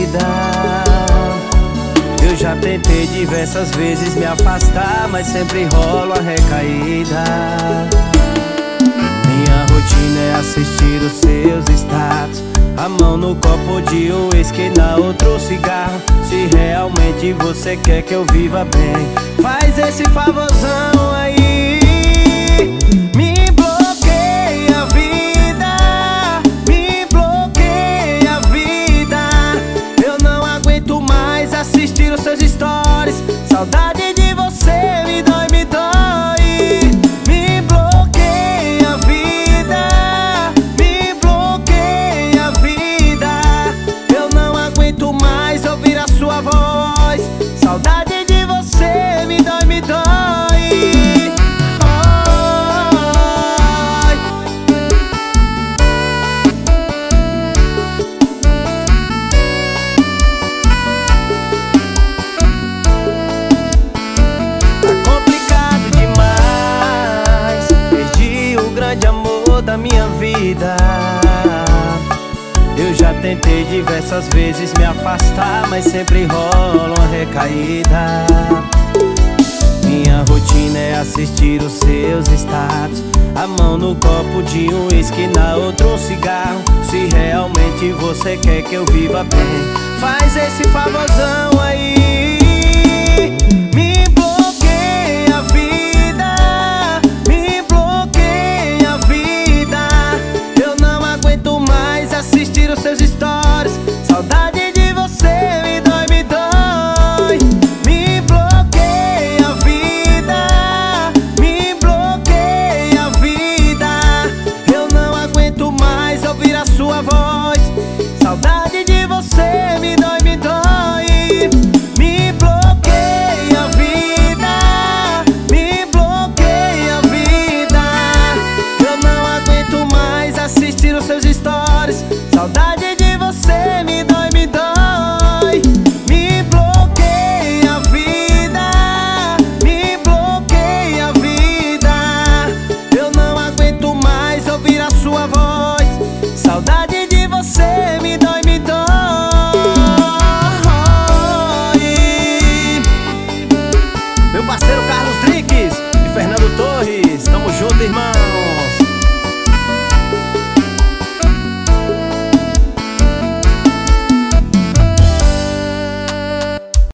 vida. Eu já tentei diversas vezes me afastar, mas sempre rola a recaída. Minha rotina é assistir os seus status, a mão no copo de uísque, na outro cigarro. Se realmente você quer que eu viva bem, faz esse favorzão aí. Me bloqueia a vida, me bloqueia a vida. Eu não aguento mais assistir os seus stories. Saudade de você me dói, me dói. Me bloqueia a vida, me bloqueia a vida. Eu não aguento mais ouvir a sua voz. Saudade de você me dói, me dói. Da minha vida, eu já tentei diversas vezes me afastar, mas sempre rola uma recaída. Minha rotina é assistir os seus status, a mão no copo de uísque, na outro um cigarro. Se realmente você quer que eu viva bem, faz esse favorzão aí.